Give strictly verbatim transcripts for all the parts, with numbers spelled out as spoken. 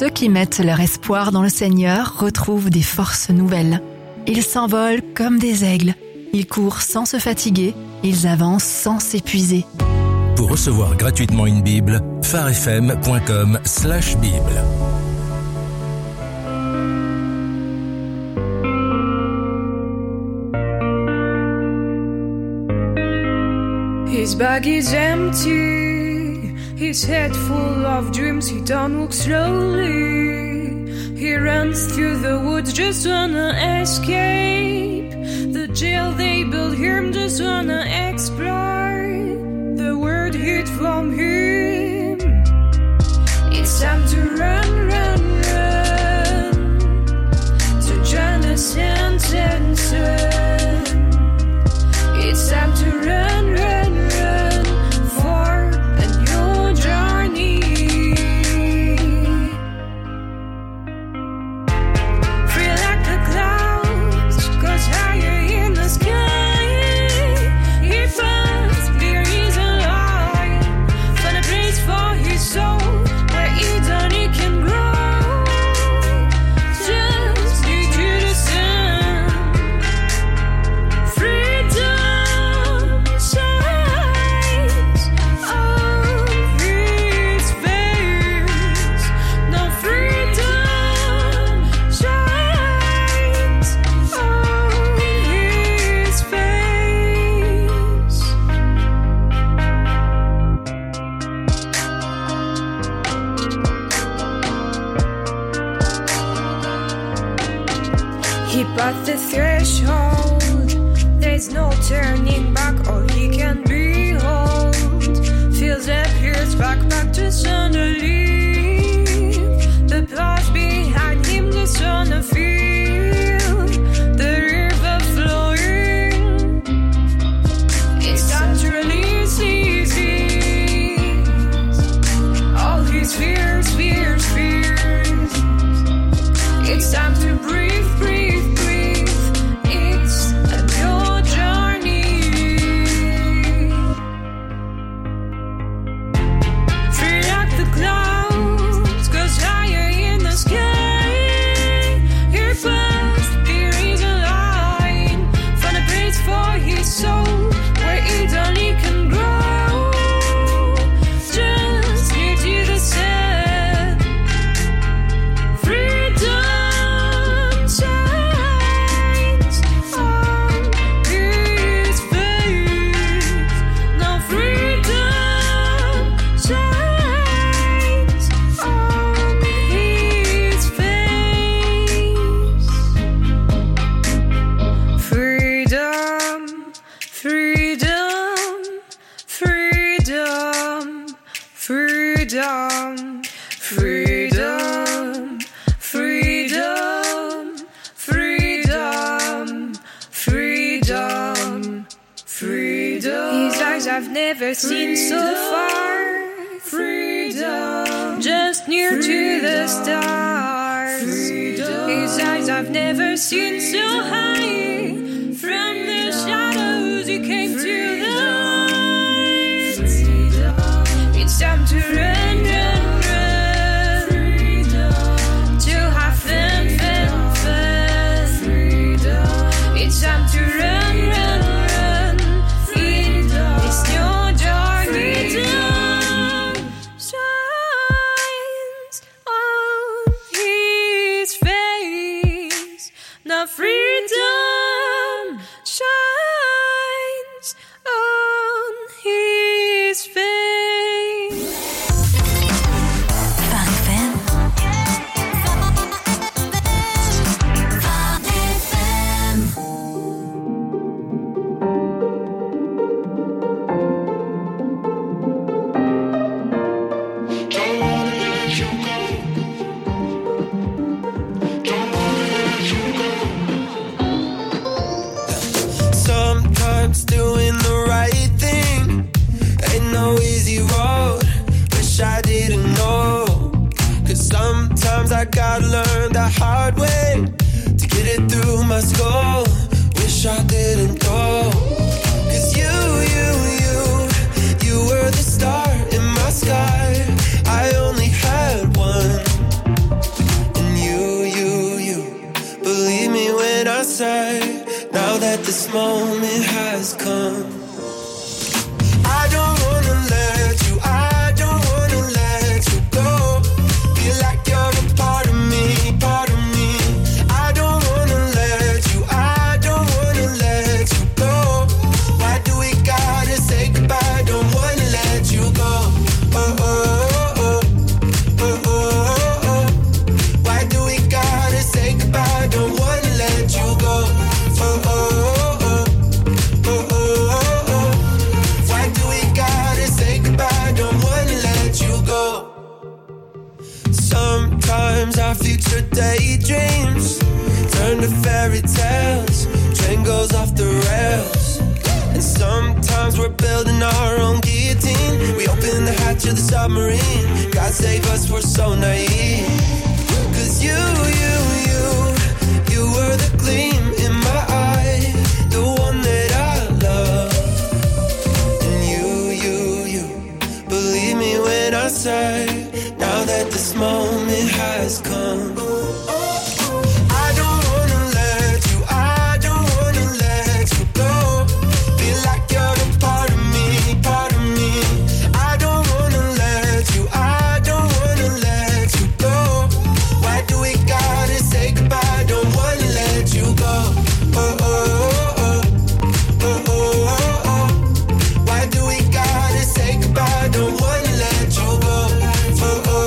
Ceux qui mettent leur espoir dans le Seigneur retrouvent des forces nouvelles. Ils s'envolent comme des aigles. Ils courent sans se fatiguer. Ils avancent sans s'épuiser. Pour recevoir gratuitement une Bible, pharefm.com slash Bible. His bag is empty, his head full of dreams, he don't walk slowly. He runs through the woods, just wanna escape the jail they built him, just wanna explore the world hid from him. It's time to run, run, run to join the sentence. It's time to run, run, run for a new journey. Free like the clouds, goes higher in the sky. He finds there is a light, find a place for his soul where eternity can grow. Just lead to the sun. Freedom. But the threshold, there's no turning back. All he can behold feels that pierced back, back to sun to leave. The past behind him, the sun to feel the river flowing. It's time to release his fears, all his fears, fears, fears. It's time to breathe, breathe. I've never seen so far. Freedom, just near to the stars. Freedom. His eyes I've never seen so high. From the shadows he came Freedom. To the light. Freedom. It's time to run, run, run. Freedom. To have fun, fun, fun. Freedom. It's time to run, run. Freedom shines on his face. Fun F M. Fun F M. Don't wanna let you go. Don't wanna let you go. Sometimes doing the right thing ain't no easy road. Wish I didn't know. Cause sometimes I gotta learn the hard way to get it through my skull. Wish I didn't go. Cause you, you, you, you were the star in my sky. I only had one. Sometimes our future daydreams turn to fairy tales. Train goes off the rails. And sometimes we're building our own guillotine. We open the hatch of the submarine. God save us, we're so naive. Cause you, you, you, you were the gleam in my eye, the one that I love. And you, you, you, believe me when I say, now that this moment has come, I don't wanna let you, I don't wanna let you go. Feel like you're a part of me, part of me. I don't wanna let you, I don't wanna let you go. Why do we gotta say goodbye? Don't wanna let you go. Oh, oh, oh, oh, oh, oh, oh. Why do we gotta say goodbye? Don't wanna let you go. Oh, oh.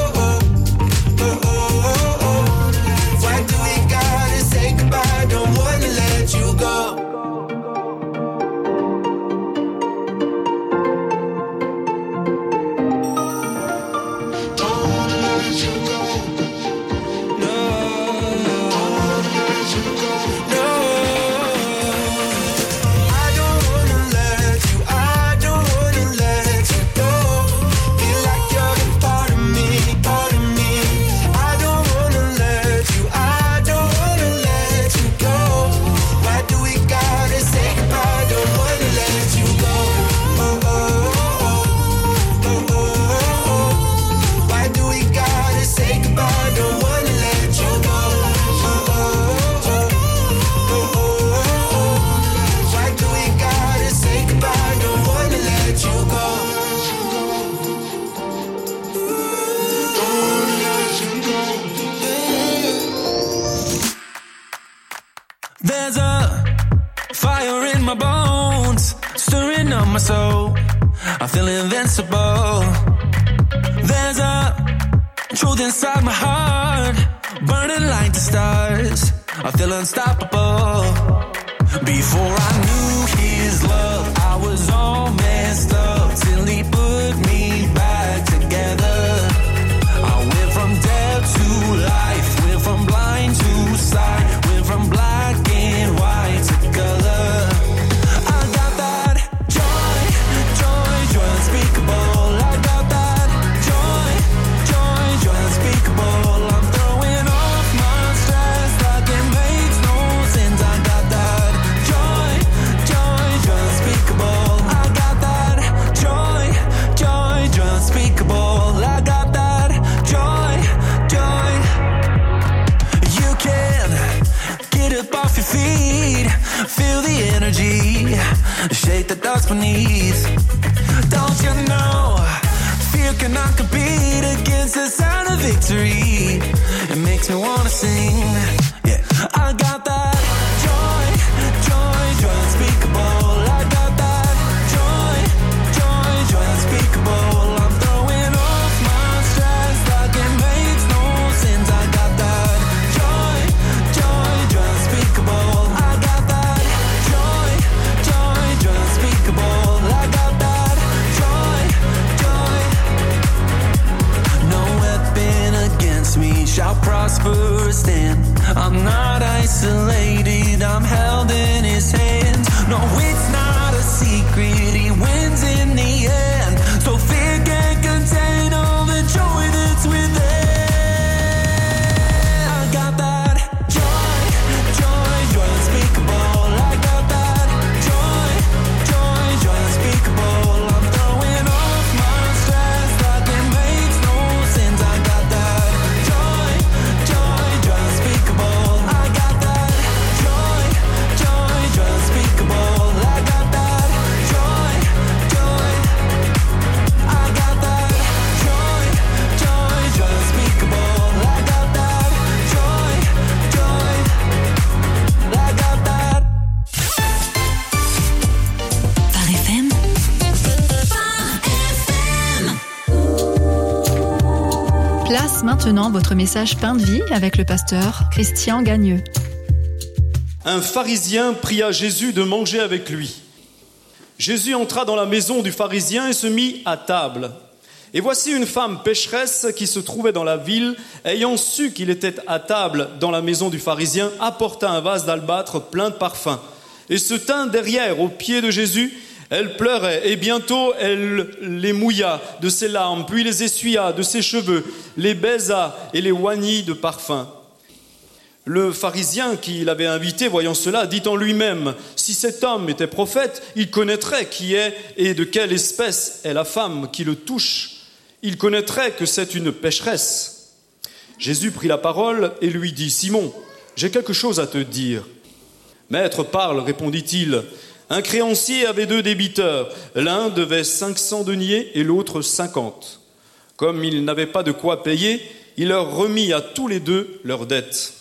There's a fire in my bones, stirring up my soul. I feel invincible. There's a truth inside my heart, burning like the stars. I feel unstoppable. Before I knew his love, I was all messed up till he put me back together. I went from dead to life, went from blind to sight, went from black and white to color. I got that joy, joy, joy unspeakable. I got that joy, joy, joy unspeakable. I'm throwing off my stress like it makes no sense. I got that joy, joy, joy unspeakable. I got that joy, joy, joy unspeakable. I got that joy, joy. You can get up off your feet, feel the energy, shake the dust beneath. Don't you know, fear cannot compete against the sound of victory. It makes me wanna sing, yeah. I got that joy, joy, joy unspeakable. I got that joy, joy, joy unspeakable. I'm throwing off my stress like it makes no sense. I got that joy, joy, joy unspeakable. I got that joy, joy, joy unspeakable. I got that joy, joy. No weapon against me shall prosper or stand. I'm not isolated, I'm held in his hands. No, it's not a secret, he wins in the end. So fear can't contain all the joy that's within. I got that joy, joy, joy unspeakable. I got that joy, joy, joy unspeakable. I'm throwing off my stress like it makes no sense. I got that joy, joy, joy unspeakable. I got that joy, joy, joy unspeakable. I got that joy, joy. I got that joy, joy, joy unspeakable. I got that joy, joy. I got that. Phare F M. Place maintenant votre message pain de vie avec le pasteur Christian Gagneux. Un pharisien pria Jésus de manger avec lui. Jésus entra dans la maison du pharisien et se mit à table. Et voici une femme pécheresse qui se trouvait dans la ville, ayant su qu'il était à table dans la maison du pharisien, apporta un vase d'albâtre plein de parfums et se tint derrière aux pieds de Jésus. Elle pleurait et bientôt elle les mouilla de ses larmes, puis les essuya de ses cheveux, les baisa et les oignit de parfum. Le pharisien qui l'avait invité, voyant cela, dit en lui-même, « Si cet homme était prophète, il connaîtrait qui est et de quelle espèce est la femme qui le touche. Il connaîtrait que c'est une pécheresse. » Jésus prit la parole et lui dit, « Simon, j'ai quelque chose à te dire. »« Maître, parle, répondit-il. Un créancier avait deux débiteurs. L'un devait cinq cents deniers et l'autre cinquante. Comme ils n'avaient pas de quoi payer, il leur remit à tous les deux leurs dettes.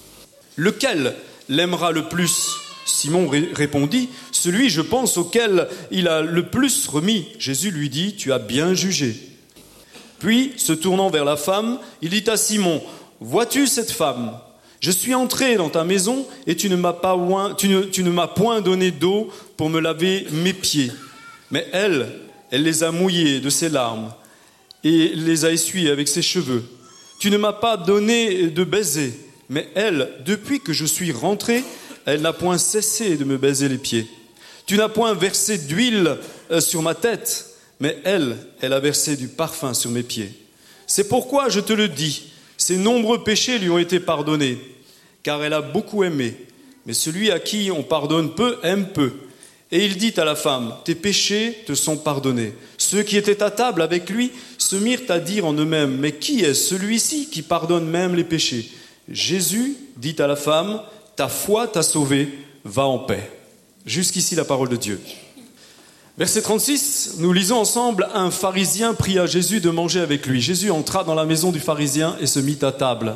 Lequel l'aimera le plus ? Simon répondit, « Celui, je pense, auquel il a le plus remis. » Jésus lui dit, « Tu as bien jugé. » Puis, se tournant vers la femme, il dit à Simon, « Vois-tu cette femme ? Je suis entré dans ta maison et tu ne m'as pas oin, tu ne, tu ne m'as point donné d'eau pour me laver mes pieds. Mais elle, elle les a mouillés de ses larmes et les a essuyés avec ses cheveux. Tu ne m'as pas donné de baiser. Mais elle, depuis que je suis rentré, elle n'a point cessé de me baiser les pieds. Tu n'as point versé d'huile sur ma tête, mais elle, elle a versé du parfum sur mes pieds. C'est pourquoi je te le dis, ses nombreux péchés lui ont été pardonnés, car elle a beaucoup aimé. Mais celui à qui on pardonne peu, aime peu. Et il dit à la femme, tes péchés te sont pardonnés. Ceux qui étaient à table avec lui se mirent à dire en eux-mêmes, mais qui est celui-ci qui pardonne même les péchés ? Jésus dit à la femme, ta foi t'a sauvée, va en paix. Jusqu'ici la parole de Dieu. Verset trente-six, nous lisons ensemble, un pharisien pria Jésus de manger avec lui. Jésus entra dans la maison du pharisien et se mit à table.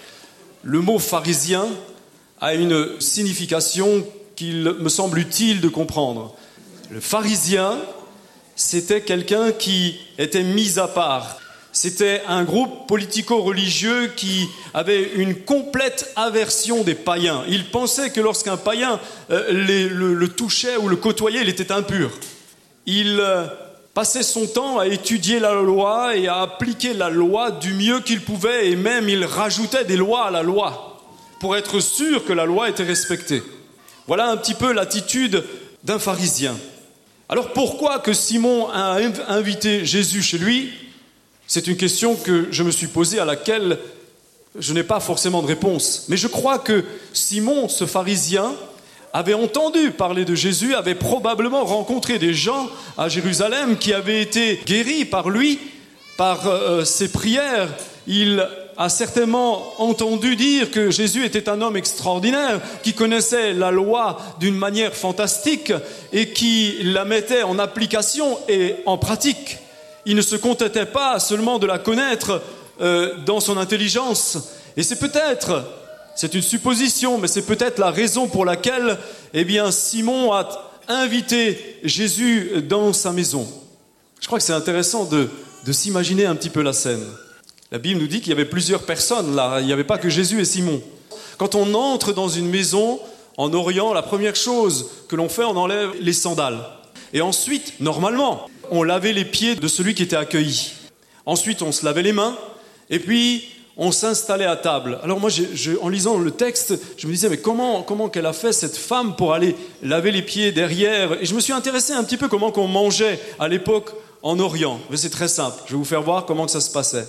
Le mot pharisien a une signification qu'il me semble utile de comprendre. Le pharisien, c'était quelqu'un qui était mis à part. C'était un groupe politico-religieux qui avait une complète aversion des païens. Il pensait que lorsqu'un païen euh, les, le, le touchait ou le côtoyait, il était impur. Il euh, passait son temps à étudier la loi et à appliquer la loi du mieux qu'il pouvait, et même il rajoutait des lois à la loi pour être sûr que la loi était respectée. Voilà un petit peu l'attitude d'un pharisien. Alors pourquoi que Simon a invité Jésus chez lui ? C'est une question que je me suis posée, à laquelle je n'ai pas forcément de réponse. Mais je crois que Simon, ce pharisien, avait entendu parler de Jésus, avait probablement rencontré des gens à Jérusalem qui avaient été guéris par lui, par euh, ses prières. Il a certainement entendu dire que Jésus était un homme extraordinaire, qui connaissait la loi d'une manière fantastique et qui la mettait en application et en pratique. Il ne se contentait pas seulement de la connaître euh, dans son intelligence. Et c'est peut-être, c'est une supposition, mais c'est peut-être la raison pour laquelle eh bien, Simon a invité Jésus dans sa maison. Je crois que c'est intéressant de, de s'imaginer un petit peu la scène. La Bible nous dit qu'il y avait plusieurs personnes là, il n'y avait pas que Jésus et Simon. Quand on entre dans une maison en Orient, la première chose que l'on fait, on enlève les sandales. Et ensuite, normalement, on lavait les pieds de celui qui était accueilli. Ensuite, on se lavait les mains et puis on s'installait à table. Alors moi, je, je, en lisant le texte, je me disais, mais comment, comment qu'elle a fait cette femme pour aller laver les pieds derrière ? Et je me suis intéressé un petit peu comment qu'on mangeait à l'époque en Orient. Mais c'est très simple, je vais vous faire voir comment que ça se passait.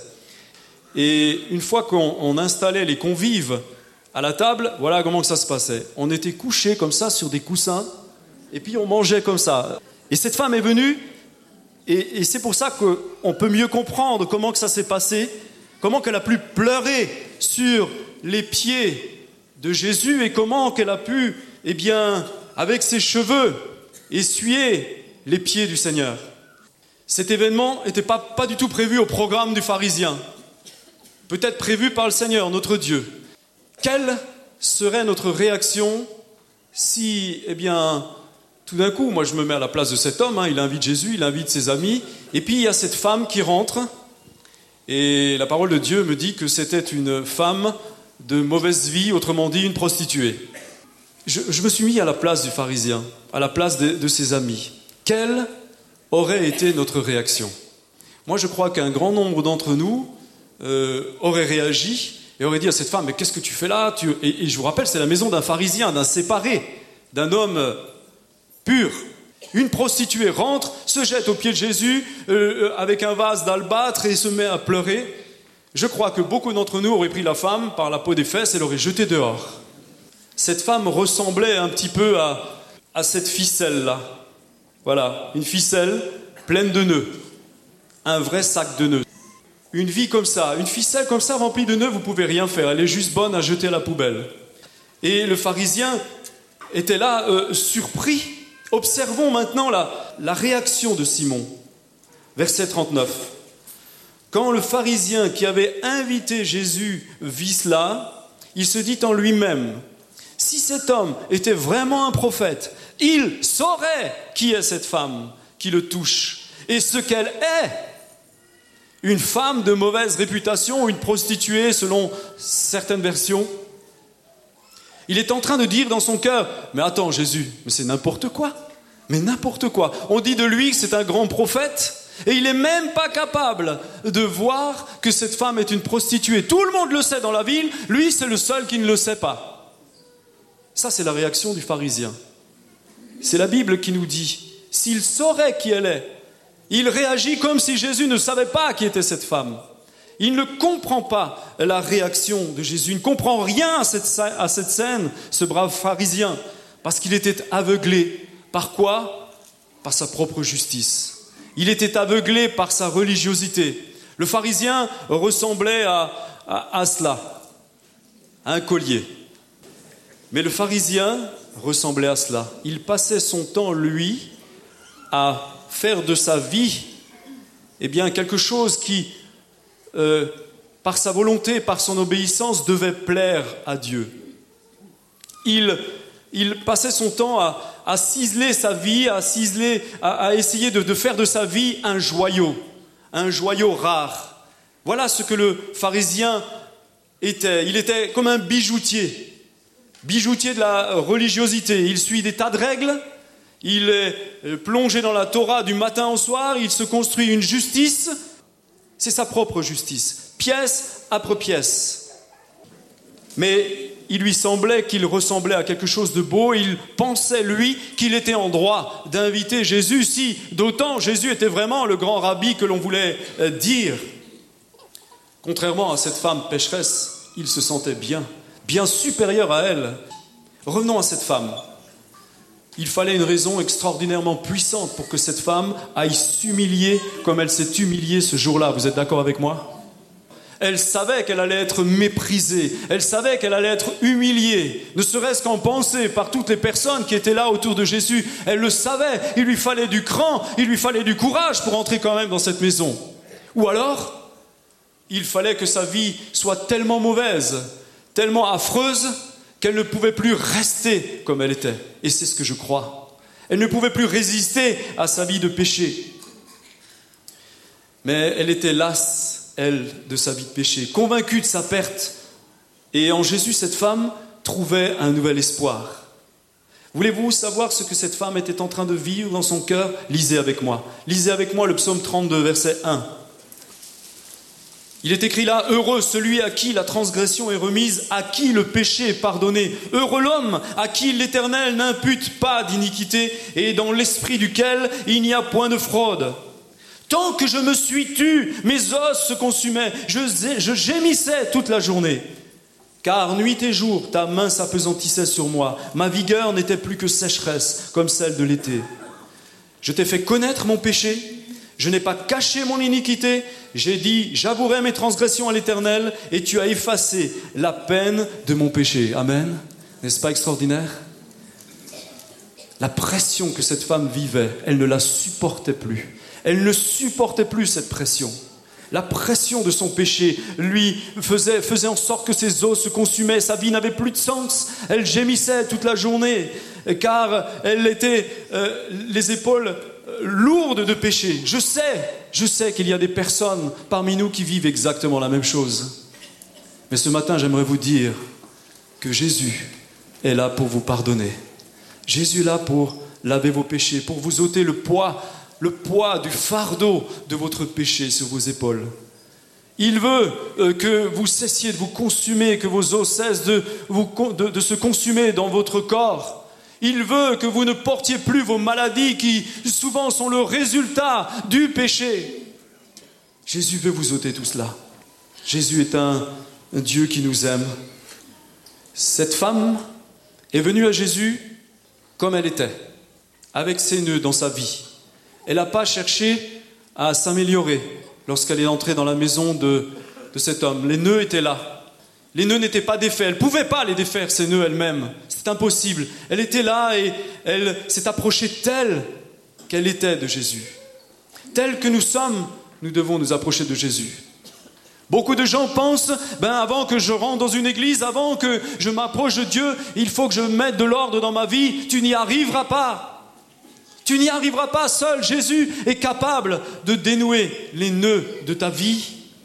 Et une fois qu'on on installait les convives à la table, voilà comment que ça se passait. On était couchés comme ça sur des coussins et puis on mangeait comme ça. Et cette femme est venue, et, et c'est pour ça qu'on peut mieux comprendre comment que ça s'est passé, comment qu'elle a pu pleurer sur les pieds de Jésus et comment qu'elle a pu, eh bien, avec ses cheveux, essuyer les pieds du Seigneur. Cet événement n'était pas, pas du tout prévu au programme du pharisien, peut-être prévu par le Seigneur, notre Dieu. Quelle serait notre réaction si, eh bien, tout d'un coup, moi je me mets à la place de cet homme, hein, il invite Jésus, il invite ses amis, et puis il y a cette femme qui rentre, et la parole de Dieu me dit que c'était une femme de mauvaise vie, autrement dit une prostituée. Je, je me suis mis à la place du pharisien, à la place de, de ses amis. Quelle aurait été notre réaction ? Moi, je crois qu'un grand nombre d'entre nous euh, auraient réagi et auraient dit à cette femme, mais qu'est-ce que tu fais là tu... et, et je vous rappelle, c'est la maison d'un pharisien, d'un séparé, d'un homme pur. Une prostituée rentre, se jette aux pieds de Jésus euh, avec un vase d'albâtre et se met à pleurer. Je crois que beaucoup d'entre nous auraient pris la femme par la peau des fesses et l'auraient jetée dehors. Cette femme ressemblait un petit peu à, à cette ficelle-là. Voilà, une ficelle pleine de nœuds. Un vrai sac de nœuds. Une vie comme ça, une ficelle comme ça remplie de nœuds, vous ne pouvez rien faire. Elle est juste bonne à jeter à la poubelle. Et le pharisien était là, euh, surpris. Observons maintenant la, la réaction de Simon. Verset trente-neuf. Quand le pharisien qui avait invité Jésus vit cela, il se dit en lui-même, si cet homme était vraiment un prophète, il saurait qui est cette femme qui le touche et ce qu'elle est. Une femme de mauvaise réputation ou une prostituée selon certaines versions. Il est en train de dire dans son cœur, mais attends Jésus, mais c'est n'importe quoi, mais n'importe quoi. On dit de lui que c'est un grand prophète et il n'est même pas capable de voir que cette femme est une prostituée. Tout le monde le sait dans la ville, lui c'est le seul qui ne le sait pas. Ça c'est la réaction du pharisien. C'est la Bible qui nous dit, s'il saurait qui elle est, il réagit comme si Jésus ne savait pas qui était cette femme. Il ne comprend pas la réaction de Jésus. Il ne comprend rien à cette, à cette scène, ce brave pharisien, parce qu'il était aveuglé. Par quoi ? Par sa propre justice. Il était aveuglé par sa religiosité. Le pharisien ressemblait à, à, à cela, à un collier. Mais le pharisien ressemblait à cela. Il passait son temps, lui, à faire de sa vie eh bien, quelque chose qui, euh, par sa volonté, par son obéissance, devait plaire à Dieu. Il, il passait son temps à, à ciseler sa vie, à, ciseler, à, à essayer de, de faire de sa vie un joyau, un joyau rare. Voilà ce que le pharisien était. Il était comme un bijoutier, bijoutier de la religiosité. Il suit des tas de règles. Il est plongé dans la Torah du matin au soir, il se construit une justice, c'est sa propre justice, pièce après pièce. Mais il lui semblait qu'il ressemblait à quelque chose de beau, il pensait, lui, qu'il était en droit d'inviter Jésus, si d'autant Jésus était vraiment le grand rabbi que l'on voulait dire. Contrairement à cette femme pécheresse, il se sentait bien, bien supérieur à elle. Revenons à cette femme. Il fallait une raison extraordinairement puissante pour que cette femme aille s'humilier comme elle s'est humiliée ce jour-là. Vous êtes d'accord avec moi ? Elle savait qu'elle allait être méprisée. Elle savait qu'elle allait être humiliée. Ne serait-ce qu'en pensée par toutes les personnes qui étaient là autour de Jésus. Elle le savait. Il lui fallait du cran, il lui fallait du courage pour entrer quand même dans cette maison. Ou alors, il fallait que sa vie soit tellement mauvaise, tellement affreuse, qu'elle ne pouvait plus rester comme elle était. Et c'est ce que je crois. Elle ne pouvait plus résister à sa vie de péché. Mais elle était lasse, elle, de sa vie de péché, convaincue de sa perte. Et en Jésus, cette femme trouvait un nouvel espoir. Voulez-vous savoir ce que cette femme était en train de vivre dans son cœur ? Lisez avec moi. Lisez avec moi le psaume trente-deux, verset un. Il est écrit là, heureux celui à qui la transgression est remise, à qui le péché est pardonné. Heureux l'homme à qui l'Éternel n'impute pas d'iniquité et dans l'esprit duquel il n'y a point de fraude. Tant que je me suis tu, mes os se consumaient, je, je gémissais toute la journée. Car nuit et jour, ta main s'appesantissait sur moi. Ma vigueur n'était plus que sécheresse, comme celle de l'été. Je t'ai fait connaître mon péché. Je n'ai pas caché mon iniquité, j'ai dit, j'avouerai mes transgressions à l'Éternel, et tu as effacé la peine de mon péché. Amen. N'est-ce pas extraordinaire ? La pression que cette femme vivait, elle ne la supportait plus. Elle ne supportait plus cette pression. La pression de son péché lui faisait, faisait en sorte que ses os se consumaient, sa vie n'avait plus de sens. Elle gémissait toute la journée, car elle était euh, les épaules lourde de péché. Je sais, je sais qu'il y a des personnes parmi nous qui vivent exactement la même chose. Mais ce matin, j'aimerais vous dire que Jésus est là pour vous pardonner. Jésus est là pour laver vos péchés, pour vous ôter le poids le poids du fardeau de votre péché sur vos épaules. Il veut euh, que vous cessiez de vous consumer, que vos os cessent de, vous, de, de se consumer dans votre corps. Il veut que vous ne portiez plus vos maladies qui souvent sont le résultat du péché. Jésus veut vous ôter tout cela. Jésus est un, un Dieu qui nous aime. Cette femme est venue à Jésus comme elle était, avec ses nœuds dans sa vie. Elle n'a pas cherché à s'améliorer lorsqu'elle est entrée dans la maison de, de cet homme. Les nœuds étaient là. Les nœuds n'étaient pas défaits. Elle ne pouvait pas les défaire, ces nœuds elle-même. C'est impossible. Elle était là et elle s'est approchée telle qu'elle était de Jésus. Telle que nous sommes, nous devons nous approcher de Jésus. Beaucoup de gens pensent, ben avant que je rentre dans une église, avant que je m'approche de Dieu, il faut que je mette de l'ordre dans ma vie. Tu n'y arriveras pas. Tu n'y arriveras pas seul. Jésus est capable de dénouer les nœuds de ta vie.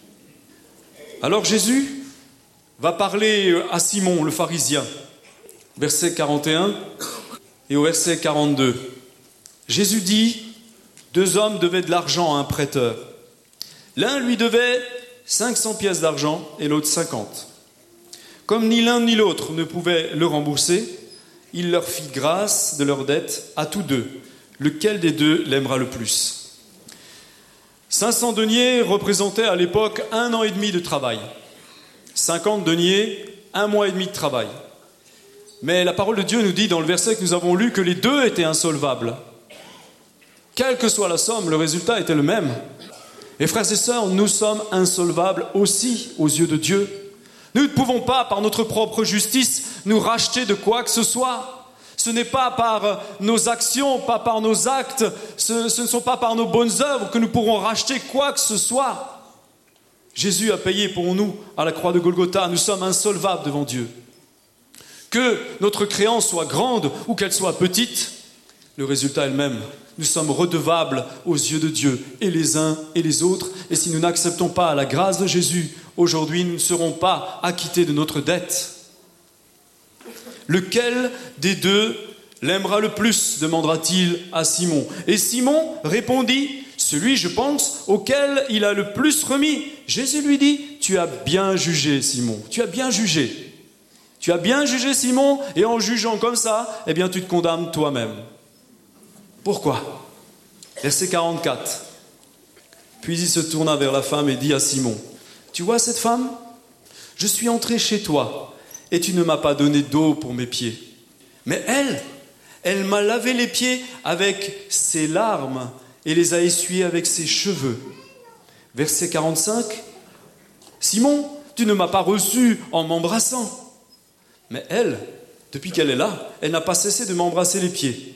Alors Jésus va parler à Simon, le pharisien, verset quarante et un et au verset quarante-deux. Jésus dit, deux hommes devaient de l'argent à un prêteur. L'un lui devait cinq cents pièces d'argent et l'autre cinquante. Comme ni l'un ni l'autre ne pouvait le rembourser, il leur fit grâce de leur dette à tous deux. Lequel des deux l'aimera le plus? cinq cents deniers représentaient à l'époque un an et demi de travail. cinquante deniers, un mois et demi de travail. Mais la parole de Dieu nous dit dans le verset que nous avons lu que les deux étaient insolvables. Quelle que soit la somme, le résultat était le même. Et frères et sœurs, nous sommes insolvables aussi aux yeux de Dieu. Nous ne pouvons pas, par notre propre justice, nous racheter de quoi que ce soit. Ce n'est pas par nos actions, pas par nos actes, ce, ce ne sont pas par nos bonnes œuvres que nous pourrons racheter quoi que ce soit. Jésus a payé pour nous à la croix de Golgotha. Nous sommes insolvables devant Dieu. Que notre créance soit grande ou qu'elle soit petite, le résultat est le même. Nous sommes redevables aux yeux de Dieu, et les uns et les autres. Et si nous n'acceptons pas la grâce de Jésus, aujourd'hui, nous ne serons pas acquittés de notre dette. Lequel des deux l'aimera le plus, demandera-t-il à Simon. Et Simon répondit, celui, je pense, auquel il a le plus remis. Jésus lui dit, tu as bien jugé, Simon, tu as bien jugé. Tu as bien jugé, Simon, et en jugeant comme ça, eh bien, tu te condamnes toi-même. Pourquoi? Verset quarante-quatre. Puis il se tourna vers la femme et dit à Simon, tu vois cette femme? Je suis entré chez toi et tu ne m'as pas donné d'eau pour mes pieds. Mais elle, elle m'a lavé les pieds avec ses larmes et les a essuyés avec ses cheveux. Verset quarante-cinq. Simon, tu ne m'as pas reçu en m'embrassant. Mais elle, depuis qu'elle est là, elle n'a pas cessé de m'embrasser les pieds.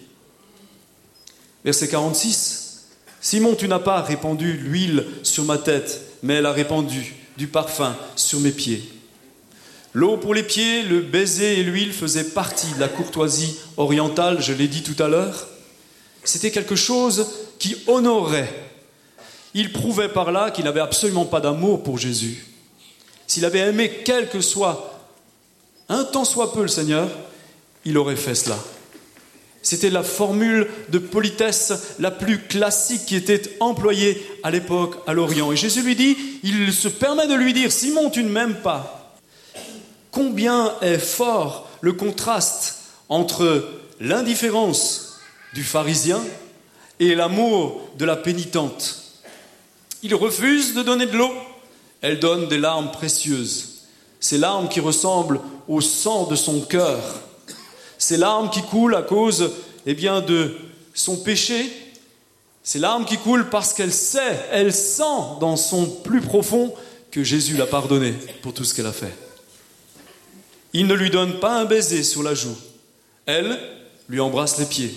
Verset quarante-six. Simon, tu n'as pas répandu l'huile sur ma tête, mais elle a répandu du parfum sur mes pieds. L'eau pour les pieds, le baiser et l'huile faisaient partie de la courtoisie orientale, je l'ai dit tout à l'heure. C'était quelque chose qui honorait. Il prouvait par là qu'il n'avait absolument pas d'amour pour Jésus. S'il avait aimé quel que soit, un tant soit peu le Seigneur, il aurait fait cela. C'était la formule de politesse la plus classique qui était employée à l'époque à l'Orient. Et Jésus lui dit, il se permet de lui dire, Simon, tu ne m'aimes pas. Combien est fort le contraste entre l'indifférence du pharisien et l'amour de la pénitente. Il refuse de donner de l'eau, elle donne des larmes précieuses. Ces larmes qui ressemblent au sang de son cœur. Ces larmes qui coulent à cause eh bien, de son péché. Ces larmes qui coulent parce qu'elle sait, elle sent dans son plus profond que Jésus l'a pardonné pour tout ce qu'elle a fait. Il ne lui donne pas un baiser sur la joue. Elle lui embrasse les pieds.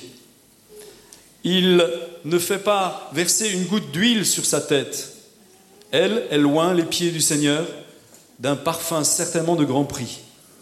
Il ne fait pas verser une goutte d'huile sur sa tête. Elle, elle oint les pieds du Seigneur d'un parfum certainement de grand prix.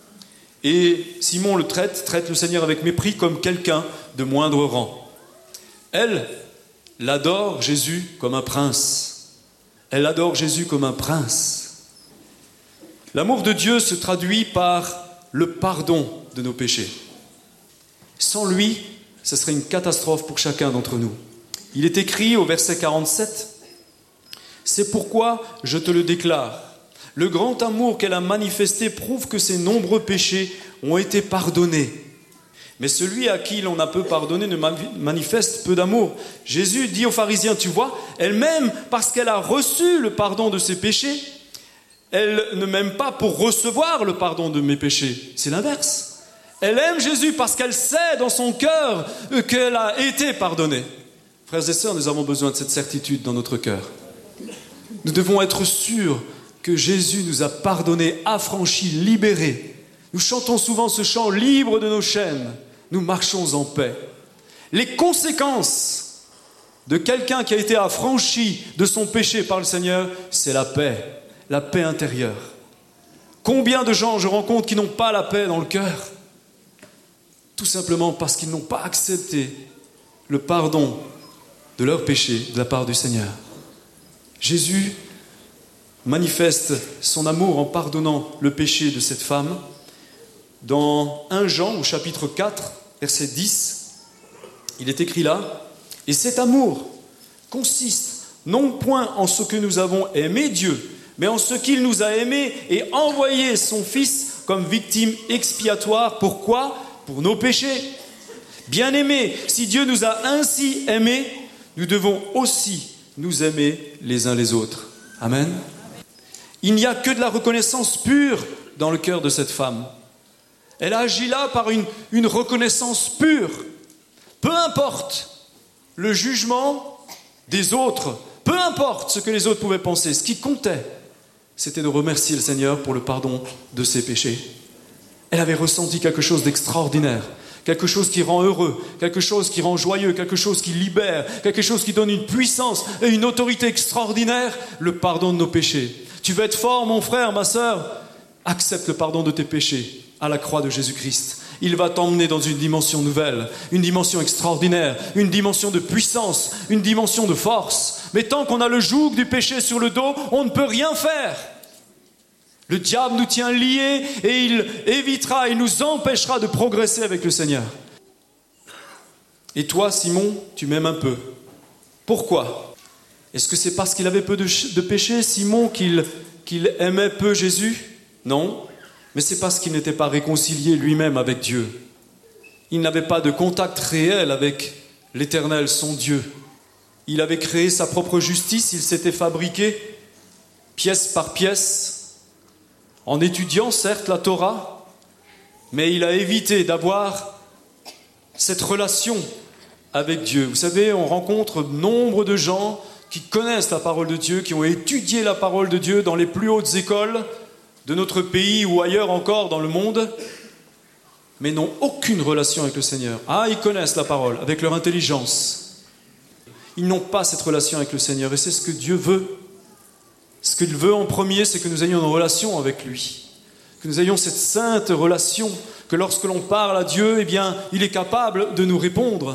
Et Simon le traite, traite le Seigneur avec mépris comme quelqu'un de moindre rang. Elle l'adore Jésus comme un prince. Elle adore Jésus comme un prince. L'amour de Dieu se traduit par le pardon de nos péchés. Sans lui, ce serait une catastrophe pour chacun d'entre nous. Il est écrit au verset quarante-sept, « C'est pourquoi je te le déclare. Le grand amour qu'elle a manifesté prouve que ses nombreux péchés ont été pardonnés. Mais celui à qui l'on a peu pardonné ne manifeste peu d'amour. » Jésus dit aux pharisiens, tu vois, elle-même, parce qu'elle a reçu le pardon de ses péchés, elle ne m'aime pas pour recevoir le pardon de mes péchés. C'est l'inverse. Elle aime Jésus parce qu'elle sait dans son cœur qu'elle a été pardonnée. Frères et sœurs, nous avons besoin de cette certitude dans notre cœur. Nous devons être sûrs que Jésus nous a pardonnés, affranchis, libérés. Nous chantons souvent ce chant, libre de nos chaînes. Nous marchons en paix. Les conséquences de quelqu'un qui a été affranchi de son péché par le Seigneur, c'est la paix, la paix intérieure. Combien de gens je rencontre qui n'ont pas la paix dans le cœur? Tout simplement parce qu'ils n'ont pas accepté le pardon de leurs péchés de la part du Seigneur. Jésus manifeste son amour en pardonnant le péché de cette femme. Dans premier Jean, au chapitre quatre, verset dix, il est écrit là, « Et cet amour consiste non point en ce que nous avons aimé Dieu, mais en ce qu'il nous a aimés et envoyé son Fils comme victime expiatoire. Pourquoi ? Pour nos péchés. Bien-aimés, si Dieu nous a ainsi aimés, nous devons aussi nous aimer les uns les autres. » Amen. Il n'y a que de la reconnaissance pure dans le cœur de cette femme. Elle a agi là par une, une reconnaissance pure. Peu importe le jugement des autres, peu importe ce que les autres pouvaient penser, ce qui comptait, c'était de remercier le Seigneur pour le pardon de ses péchés. Elle avait ressenti quelque chose d'extraordinaire, quelque chose qui rend heureux, quelque chose qui rend joyeux, quelque chose qui libère, quelque chose qui donne une puissance et une autorité extraordinaire, le pardon de nos péchés. Tu veux être fort, mon frère, ma sœur? Accepte le pardon de tes péchés à la croix de Jésus-Christ. Il va t'emmener dans une dimension nouvelle, une dimension extraordinaire, une dimension de puissance, une dimension de force. Mais tant qu'on a le joug du péché sur le dos, on ne peut rien faire. Le diable nous tient liés et il évitera, il nous empêchera de progresser avec le Seigneur. Et toi, Simon, tu m'aimes un peu. Pourquoi? Est-ce que c'est parce qu'il avait peu de, de péché, Simon, qu'il, qu'il aimait peu Jésus? Non, mais c'est parce qu'il n'était pas réconcilié lui-même avec Dieu. Il n'avait pas de contact réel avec l'Éternel, son Dieu. Il avait créé sa propre justice, il s'était fabriqué pièce par pièce, en étudiant certes la Torah, mais il a évité d'avoir cette relation avec Dieu. Vous savez, on rencontre nombre de gens qui connaissent la parole de Dieu, qui ont étudié la parole de Dieu dans les plus hautes écoles de notre pays ou ailleurs encore dans le monde, mais n'ont aucune relation avec le Seigneur. Ah, ils connaissent la parole avec leur intelligence. Ils n'ont pas cette relation avec le Seigneur et c'est ce que Dieu veut. Ce qu'il veut en premier, c'est que nous ayons une relation avec lui, que nous ayons cette sainte relation, que lorsque l'on parle à Dieu, eh bien, il est capable de nous répondre.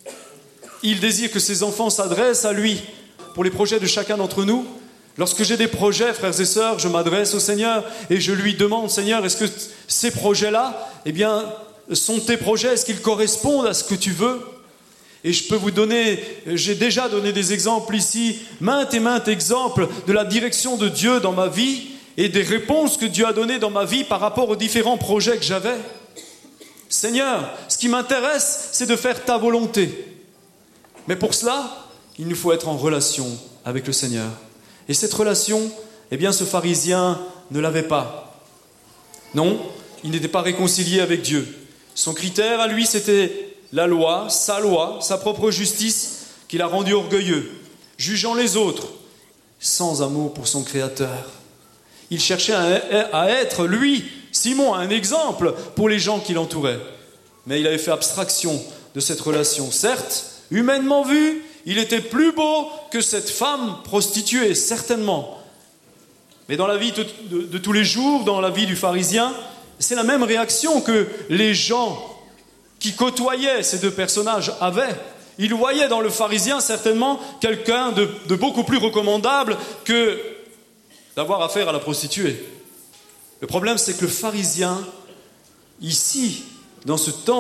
Il désire que ses enfants s'adressent à lui. Pour les projets de chacun d'entre nous, lorsque j'ai des projets, frères et sœurs, je m'adresse au Seigneur et je lui demande, Seigneur, est-ce que ces projets-là, eh bien, sont tes projets? Est-ce qu'ils correspondent à ce que tu veux? Et je peux vous donner, j'ai déjà donné des exemples ici, maintes et maintes exemples de la direction de Dieu dans ma vie et des réponses que Dieu a données dans ma vie par rapport aux différents projets que j'avais. Seigneur, ce qui m'intéresse, c'est de faire ta volonté. Mais pour cela, il nous faut être en relation avec le Seigneur. Et cette relation, eh bien, ce pharisien ne l'avait pas. Non, il n'était pas réconcilié avec Dieu. Son critère à lui, c'était la loi, sa loi, sa propre justice, qui l'a rendu orgueilleux, jugeant les autres, sans amour pour son Créateur. Il cherchait à être, lui, Simon, un exemple pour les gens qui l'entouraient. Mais il avait fait abstraction de cette relation. Certes, humainement vu, il était plus beau que cette femme prostituée, certainement. Mais dans la vie de, de, de tous les jours, dans la vie du pharisien, c'est la même réaction que les gens qui côtoyaient ces deux personnages avaient. Ils voyaient dans le pharisien certainement quelqu'un de, de beaucoup plus recommandable que d'avoir affaire à la prostituée. Le problème, c'est que le pharisien, ici, dans ce temps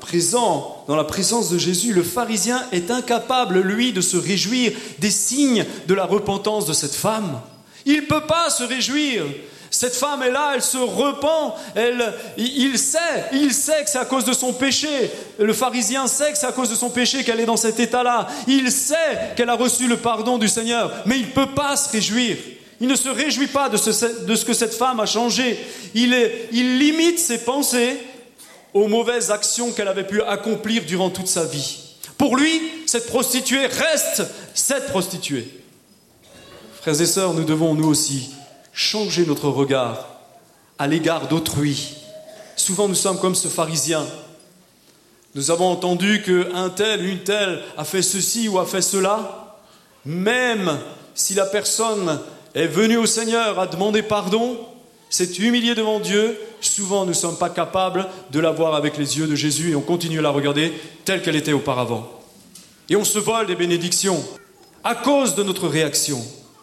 présent dans la présence de Jésus, le pharisien est incapable, lui, de se réjouir des signes de la repentance de cette femme. Il ne peut pas se réjouir. Cette femme est là, elle se repent, elle, il sait, il sait que c'est à cause de son péché. Le pharisien sait que c'est à cause de son péché qu'elle est dans cet état-là. Il sait qu'elle a reçu le pardon du Seigneur, mais il ne peut pas se réjouir. Il ne se réjouit pas de ce, de ce que cette femme a changé. Il, est, il limite ses pensées aux mauvaises actions qu'elle avait pu accomplir durant toute sa vie. Pour lui, cette prostituée reste cette prostituée. Frères et sœurs, nous devons nous aussi changer notre regard à l'égard d'autrui. Souvent nous sommes comme ce pharisien. Nous avons entendu qu'un tel, une telle a fait ceci ou a fait cela. Même si la personne est venue au Seigneur à demander pardon, s'est humiliée devant Dieu, souvent nous ne sommes pas capables de la voir avec les yeux de Jésus et on continue à la regarder telle qu'elle était auparavant. Et on se vole des bénédictions à cause de notre réaction.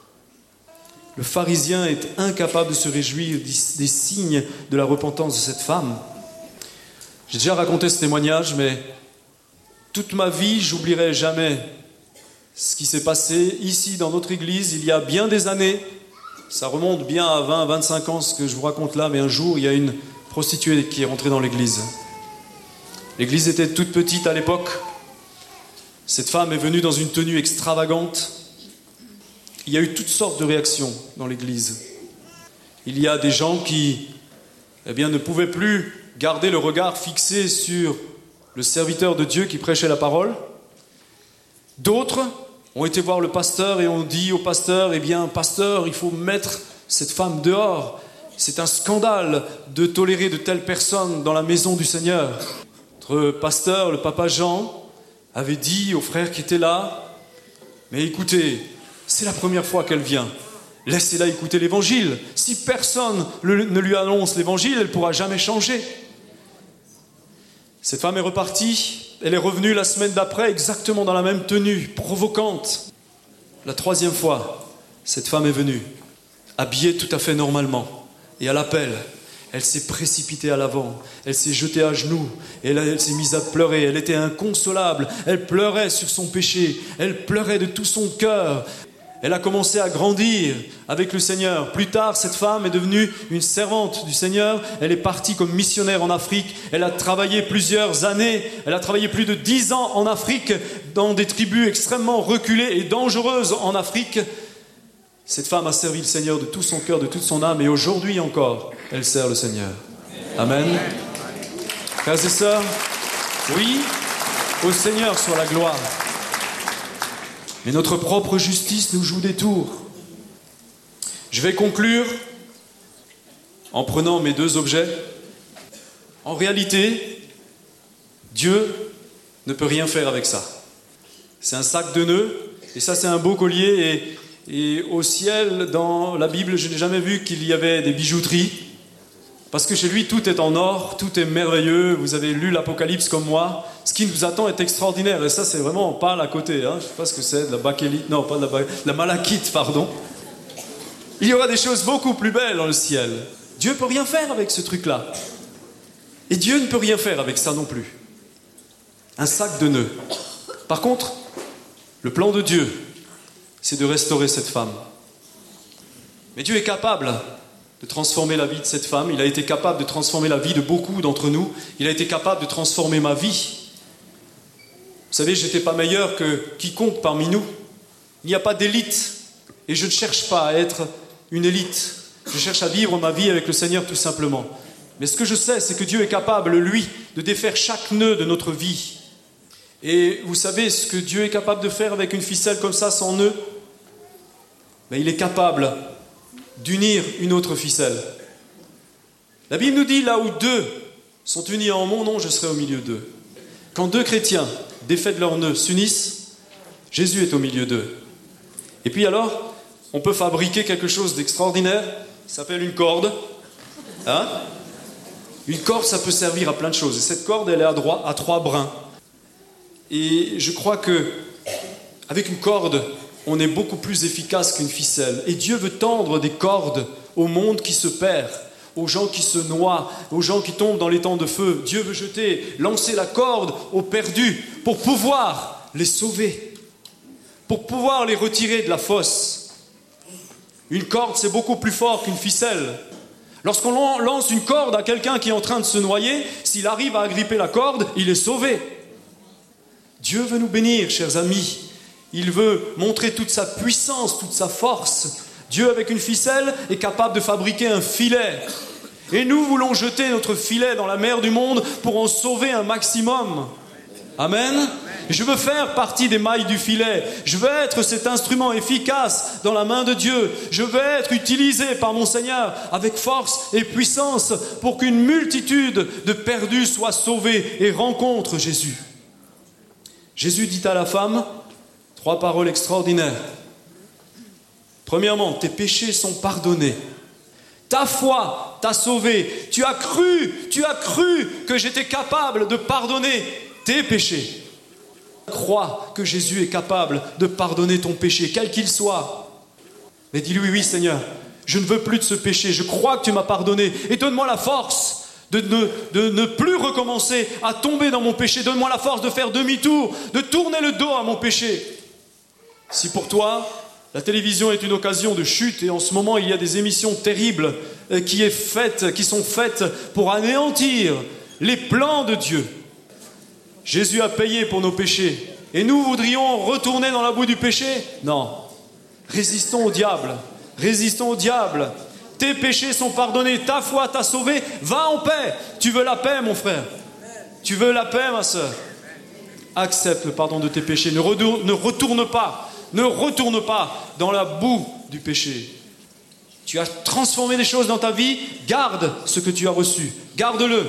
Le pharisien est incapable de se réjouir des signes de la repentance de cette femme. J'ai déjà raconté ce témoignage, mais toute ma vie, j'oublierai jamais ce qui s'est passé ici dans notre église il y a bien des années. Ça remonte bien à vingt à vingt-cinq ans ce que je vous raconte là, mais un jour, il y a une prostituée qui est rentrée dans l'église. L'église était toute petite à l'époque. Cette femme est venue dans une tenue extravagante. Il y a eu toutes sortes de réactions dans l'église. Il y a des gens qui eh bien, ne pouvaient plus garder le regard fixé sur le serviteur de Dieu qui prêchait la parole. D'autres ont été voir le pasteur et ont dit au pasteur, eh bien, pasteur, il faut mettre cette femme dehors. C'est un scandale de tolérer de telles personnes dans la maison du Seigneur. Notre pasteur, le papa Jean, avait dit aux frères qui étaient là, mais écoutez, c'est la première fois qu'elle vient. Laissez-la écouter l'évangile. Si personne le, ne lui annonce l'évangile, elle ne pourra jamais changer. Cette femme est repartie. Elle est revenue la semaine d'après, exactement dans la même tenue, provocante. La troisième fois, cette femme est venue, habillée tout à fait normalement. Et à l'appel, elle s'est précipitée à l'avant. Elle s'est jetée à genoux. Et elle, elle s'est mise à pleurer. Elle était inconsolable. Elle pleurait sur son péché. Elle pleurait de tout son cœur. Elle a commencé à grandir avec le Seigneur. Plus tard, cette femme est devenue une servante du Seigneur. Elle est partie comme missionnaire en Afrique. Elle a travaillé plusieurs années. Elle a travaillé plus de dix ans en Afrique, dans des tribus extrêmement reculées et dangereuses en Afrique. Cette femme a servi le Seigneur de tout son cœur, de toute son âme. Et aujourd'hui encore, elle sert le Seigneur. Amen. Frères et sœurs, oui, au Seigneur soit la gloire. Mais notre propre justice nous joue des tours. Je vais conclure en prenant mes deux objets. En réalité, Dieu ne peut rien faire avec ça. C'est un sac de nœuds, et ça c'est un beau collier. Et, et au ciel, dans la Bible, je n'ai jamais vu qu'il y avait des bijouteries. Parce que chez lui, tout est en or, tout est merveilleux. Vous avez lu l'Apocalypse comme moi. Ce qui nous attend est extraordinaire. Et ça, c'est vraiment pas à côté. Hein. Je ne sais pas ce que c'est, de la bakélite. Non, pas de la, ba... la malachite, pardon. Il y aura des choses beaucoup plus belles dans le ciel. Dieu ne peut rien faire avec ce truc-là. Et Dieu ne peut rien faire avec ça non plus. Un sac de nœuds. Par contre, le plan de Dieu, c'est de restaurer cette femme. Mais Dieu est capable de transformer la vie de cette femme. Il a été capable de transformer la vie de beaucoup d'entre nous. Il a été capable de transformer ma vie. Vous savez, je n'étais pas meilleur que quiconque parmi nous. Il n'y a pas d'élite. Et je ne cherche pas à être une élite. Je cherche à vivre ma vie avec le Seigneur tout simplement. Mais ce que je sais, c'est que Dieu est capable, lui, de défaire chaque nœud de notre vie. Et vous savez ce que Dieu est capable de faire avec une ficelle comme ça, sans nœud? Mais il est capable d'unir une autre ficelle. La Bible nous dit, là où deux sont unis en mon nom, je serai au milieu d'eux. Quand deux chrétiens, défaits de leurs nœuds, s'unissent, Jésus est au milieu d'eux. Et puis alors, on peut fabriquer quelque chose d'extraordinaire, ça s'appelle une corde. Hein? Une corde, ça peut servir à plein de choses. Et cette corde, elle est à, droit, à trois brins. Et je crois que avec une corde, on est beaucoup plus efficace qu'une ficelle. Et Dieu veut tendre des cordes au monde qui se perd, aux gens qui se noient, aux gens qui tombent dans les temps de feu. Dieu veut jeter, lancer la corde aux perdus pour pouvoir les sauver, pour pouvoir les retirer de la fosse. Une corde, c'est beaucoup plus fort qu'une ficelle. Lorsqu'on lance une corde à quelqu'un qui est en train de se noyer, s'il arrive à agripper la corde, il est sauvé. Dieu veut nous bénir, chers amis. Il veut montrer toute sa puissance, toute sa force. Dieu, avec une ficelle, est capable de fabriquer un filet. Et nous voulons jeter notre filet dans la mer du monde pour en sauver un maximum. Amen. Je veux faire partie des mailles du filet. Je veux être cet instrument efficace dans la main de Dieu. Je veux être utilisé par mon Seigneur avec force et puissance pour qu'une multitude de perdus soient sauvés et rencontrent Jésus. Jésus dit à la femme trois paroles extraordinaires. Premièrement, tes péchés sont pardonnés. Ta foi t'a sauvé. Tu as cru, tu as cru que j'étais capable de pardonner tes péchés. Crois que Jésus est capable de pardonner ton péché, quel qu'il soit. Mais dis-lui, oui Seigneur, je ne veux plus de ce péché. Je crois que tu m'as pardonné. Et donne-moi la force de ne, de ne plus recommencer à tomber dans mon péché. Donne-moi la force de faire demi-tour, de tourner le dos à mon péché. Si pour toi, la télévision est une occasion de chute, et en ce moment il y a des émissions terribles qui, est faite, qui sont faites pour anéantir les plans de Dieu. Jésus a payé pour nos péchés, et nous voudrions retourner dans la boue du péché? Non. Résistons au diable, résistons au diable. Tes péchés sont pardonnés, ta foi t'a sauvé, va en paix. Tu veux la paix, mon frère? Tu veux la paix, ma sœur? Accepte le pardon de tes péchés, ne retourne, ne retourne pas. Ne retourne pas dans la boue du péché. Tu as transformé des choses dans ta vie, garde ce que tu as reçu, garde-le.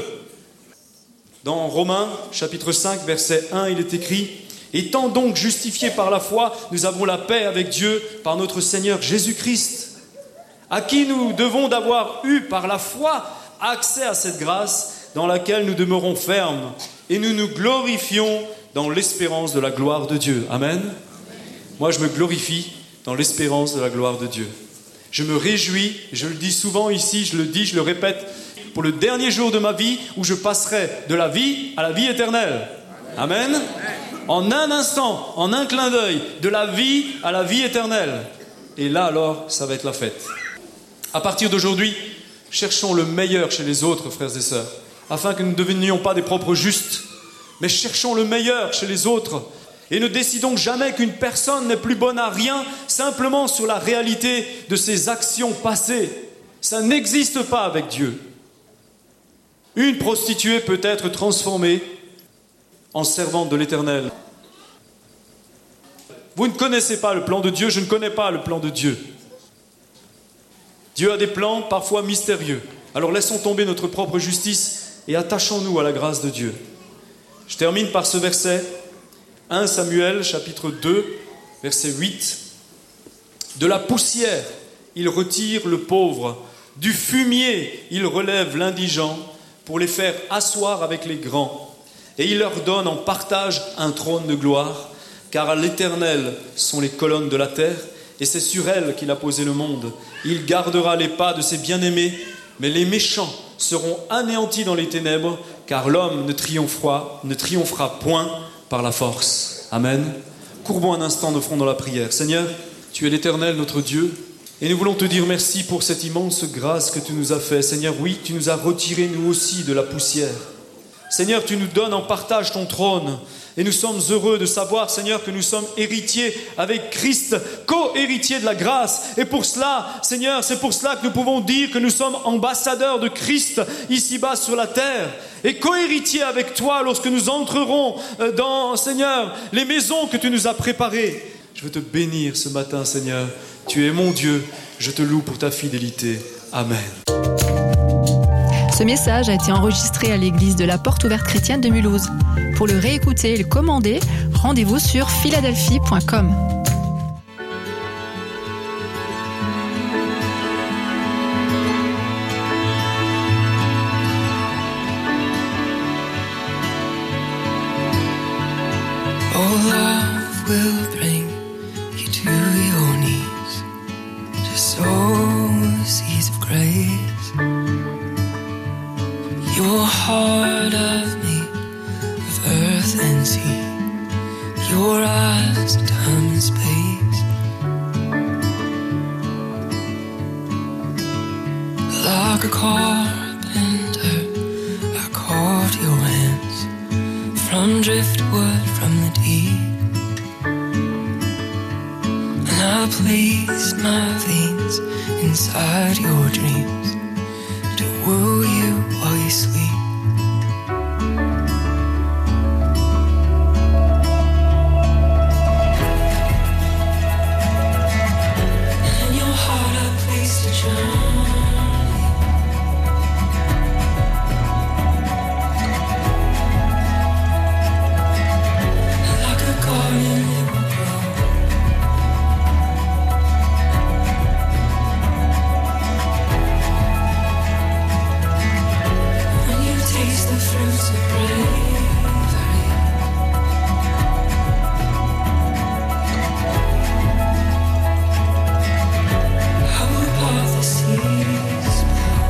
Dans Romains, chapitre cinq, verset un, il est écrit « Étant donc justifiés par la foi, nous avons la paix avec Dieu par notre Seigneur Jésus-Christ, à qui nous devons d'avoir eu par la foi accès à cette grâce dans laquelle nous demeurons fermes et nous nous glorifions dans l'espérance de la gloire de Dieu. » Amen. Moi, je me glorifie dans l'espérance de la gloire de Dieu. Je me réjouis, je le dis souvent ici, je le dis, je le répète, pour le dernier jour de ma vie où je passerai de la vie à la vie éternelle. Amen. En un instant, en un clin d'œil, de la vie à la vie éternelle. Et là, alors, ça va être la fête. À partir d'aujourd'hui, cherchons le meilleur chez les autres, frères et sœurs, afin que nous ne devenions pas des propres justes, mais cherchons le meilleur chez les autres. Et ne décidons jamais qu'une personne n'est plus bonne à rien simplement sur la réalité de ses actions passées. Ça n'existe pas avec Dieu. Une prostituée peut être transformée en servante de l'Éternel. Vous ne connaissez pas le plan de Dieu, je ne connais pas le plan de Dieu. Dieu a des plans parfois mystérieux. Alors laissons tomber notre propre justice et attachons-nous à la grâce de Dieu. Je termine par ce verset. premier Samuel, chapitre deux, verset huit. De la poussière, il retire le pauvre. Du fumier, il relève l'indigent pour les faire asseoir avec les grands. Et il leur donne en partage un trône de gloire, car à l'Éternel sont les colonnes de la terre, et c'est sur elles qu'il a posé le monde. Il gardera les pas de ses bien-aimés, mais les méchants seront anéantis dans les ténèbres, car l'homme ne triomphera, ne triomphera point par la force. Amen. Courbons un instant nos fronts dans la prière. Seigneur, tu es l'Éternel, notre Dieu, et nous voulons te dire merci pour cette immense grâce que tu nous as fait. Seigneur, oui, tu nous as retirés nous aussi de la poussière. Seigneur, tu nous donnes en partage ton trône, et nous sommes heureux de savoir, Seigneur, que nous sommes héritiers avec Christ, co-héritiers de la grâce. Et pour cela, Seigneur, c'est pour cela que nous pouvons dire que nous sommes ambassadeurs de Christ ici-bas sur la terre. Et co-héritiers avec toi lorsque nous entrerons dans, Seigneur, les maisons que tu nous as préparées. Je veux te bénir ce matin, Seigneur. Tu es mon Dieu. Je te loue pour ta fidélité. Amen. Ce message a été enregistré à l'église de la Porte Ouverte Chrétienne de Mulhouse. Pour le réécouter et le commander, rendez-vous sur philadelphie point com. Oh, love will bring you to your knees to sow seeds of grace. Your heart of me, of earth and sea. Your eyes, time and space. Like a carpenter, I caught your hands from driftwood from the deep, and I placed my veins inside your dreams to woo you while you sleep. And in your heart I placed a journey, like a garden it will grow. When you taste the fruits of bravery, how above the seas blow.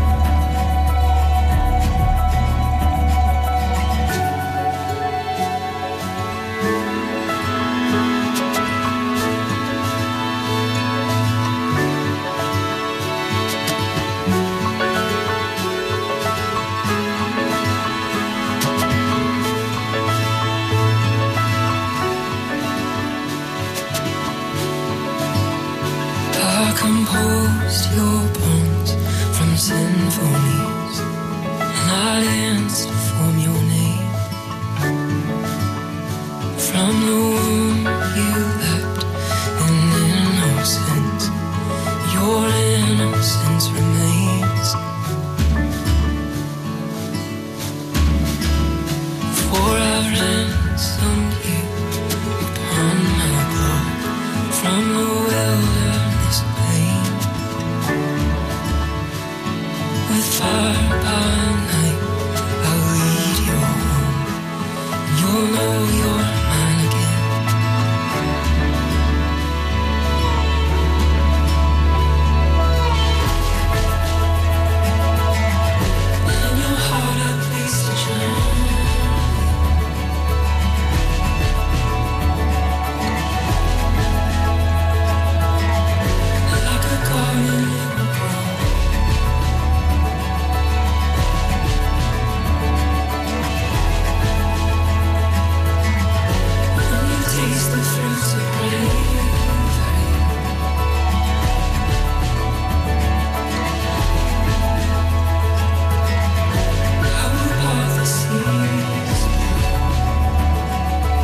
I composed your bones from symphonies, and I danced to form your name. From the womb you leapt in innocence, your innocence remains. For I've ransomed you upon my blood from the wilderness plain. With fire by night, I'll lead you home. You'll know you're mine again. In your heart I placed a journey, like a garden it will grow. When you taste the fruits of bravery, how above the seas blow.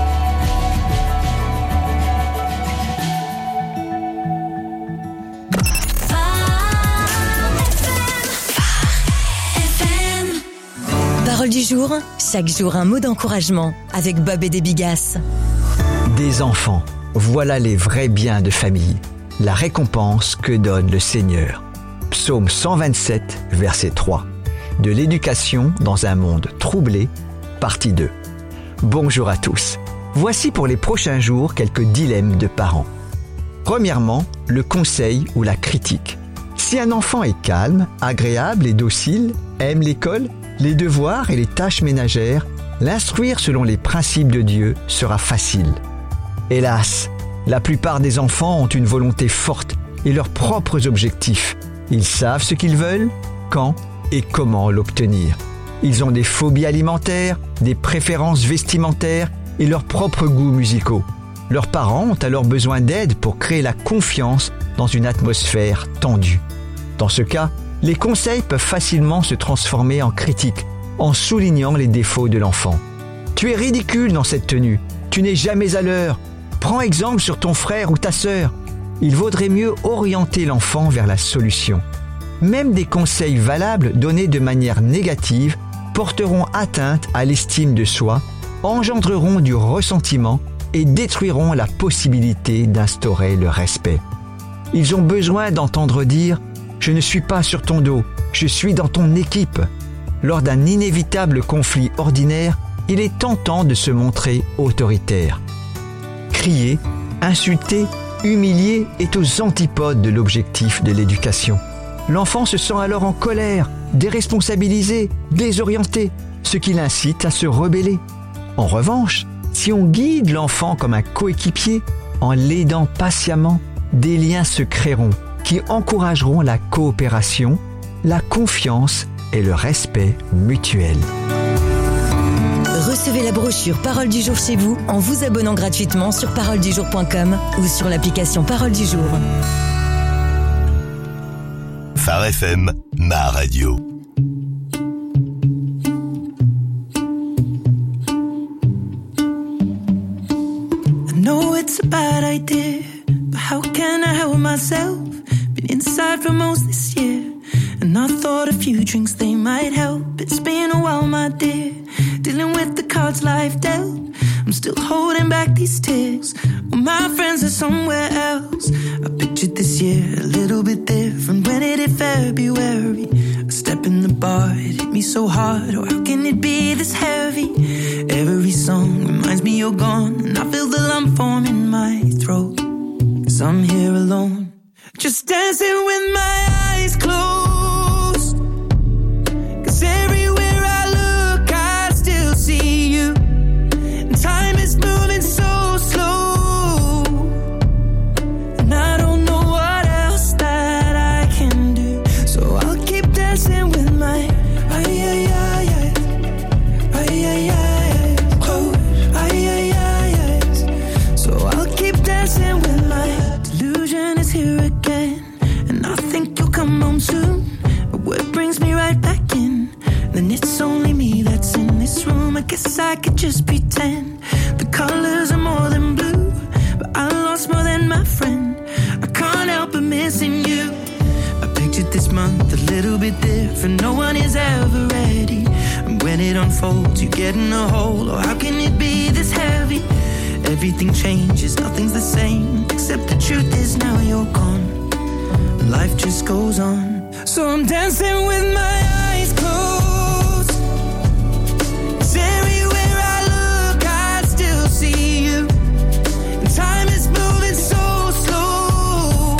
Parole du jour, chaque jour un mot d'encouragement avec Bob et des Bigasses. Des enfants, voilà les vrais biens de famille, la récompense que donne le Seigneur. Psaume cent vingt-sept, verset trois. De l'éducation dans un monde troublé, partie deux. Bonjour à tous. Voici pour les prochains jours quelques dilemmes de parents. Premièrement, le conseil ou la critique. Si un enfant est calme, agréable et docile, aime l'école, les devoirs et les tâches ménagères, l'instruire selon les principes de Dieu sera facile. Hélas, la plupart des enfants ont une volonté forte et leurs propres objectifs. Ils savent ce qu'ils veulent, quand et comment l'obtenir. Ils ont des phobies alimentaires, des préférences vestimentaires et leurs propres goûts musicaux. Leurs parents ont alors besoin d'aide pour créer la confiance dans une atmosphère tendue. Dans ce cas, les conseils peuvent facilement se transformer en critiques, en soulignant les défauts de l'enfant. Tu es ridicule dans cette tenue, tu n'es jamais à l'heure, prends exemple sur ton frère ou ta sœur. Il vaudrait mieux orienter l'enfant vers la solution. Même des conseils valables donnés de manière négative porteront atteinte à l'estime de soi, engendreront du ressentiment et détruiront la possibilité d'instaurer le respect. Ils ont besoin d'entendre dire « Je ne suis pas sur ton dos, je suis dans ton équipe ». Lors d'un inévitable conflit ordinaire, il est tentant de se montrer autoritaire. Crier, insulter, humilier est aux antipodes de l'objectif de l'éducation. L'enfant se sent alors en colère, déresponsabilisé, désorienté, ce qui l'incite à se rebeller. En revanche, si on guide l'enfant comme un coéquipier, en l'aidant patiemment, des liens se créeront qui encourageront la coopération, la confiance et le respect mutuel. Recevez la brochure Parole du jour chez vous en vous abonnant gratuitement sur parole du jour point com ou sur l'application Parole du jour. Phare F M, ma radio. I know it's a bad idea, but how can I help myself? Been inside for most this year, and I thought a few drinks they might help. It's been a while, my dear, dealing with the cards life dealt. I'm still holding back these tears, well, my friends are somewhere else. I pictured this year a little bit different. When it hit February, a step in the bar, it hit me so hard. Oh, how can it be this heavy? Every song reminds me you're gone, and I feel the lump form in my throat, 'cause I'm here alone, just dancing with my eyes closed. 'Cause everywhere I look, I still see you. And time is moving so slow, and I don't know what else that I can do. So I'll keep dancing with my ay ay ay ay ay ay ay close ay ay ay ay. So I'll keep dancing with my delusion is here again, and I think you'll come home soon. But what brings me right back in? Then it's only me that's in this room. I guess I could just pretend the colors are more than blue, but I lost more than my friend. I can't help but missing you. I pictured this month a little bit different. No one is ever ready, and when it unfolds, you get in a hole. Oh, how can it be this heavy? Everything changes, nothing's the same, except the truth is now you're gone. Life just goes on. So I'm dancing with my eyes closed. 'Cause everywhere I look, I still see you. And time is moving so slow,